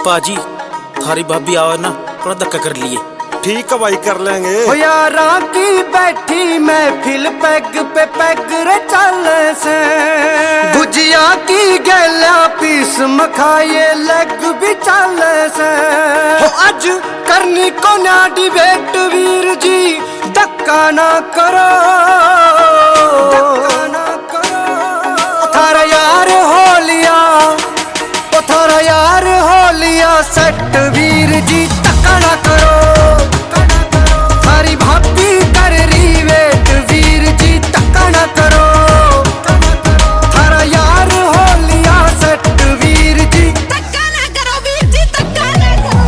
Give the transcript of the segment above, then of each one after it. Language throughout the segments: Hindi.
पाजी थारी भाभी आवे ना थोड़ा धक्का कर लिए। ठीक है भाई, कर लेंगे। हो यारा की बैठी महफिल पैग पे पैग रे चल से, गुजिया की गैला पीस मखाए लग भी चल से। हो आज करनी को ना डिबेट वीर जी, धक्का ना करो थारा यार हो लिया, थारा यार हो लिया सेट वीर जी, धक्का ना करो। थारी भाभी कर रही वेट वीर जी, धक्का ना करो। थारा यार हो लिया सेट वीर जी, धक्का ना करो वीर जी, धक्का ना करो।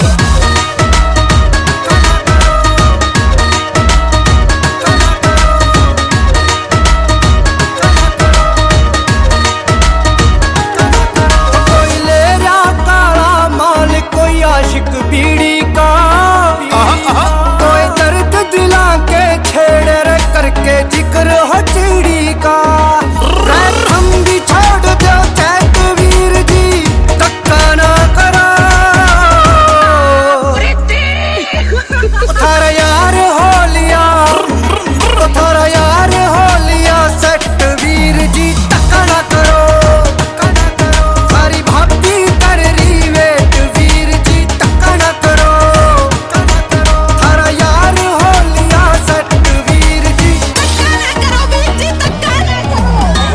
कोई ले रहा काला माल, कोई आशिक बीड़ी का, कोई दर्द दिला के छेड़े रे करके जिक्र हो चिड़ी का। हम भी छोड़ दो चैत वीर जी, धक्का ना करो। थारा यार हो लिया, थारा यार हो लिया सेट वीर जी, धक्का ना करो। थारी भाभी कर रही वेट वीर जी, धक्का ना करो। थारा यार हो लिया सेट वीर जी, धक्का ना करो वीर जी, धक्का ना करो।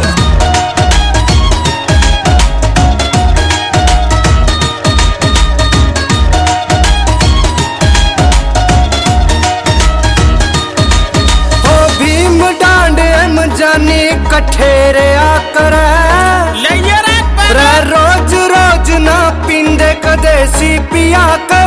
हो भीम डांडे हम जाने कठेरे आकर रे रोज रोज ना पींदे कदे सी पिया कर।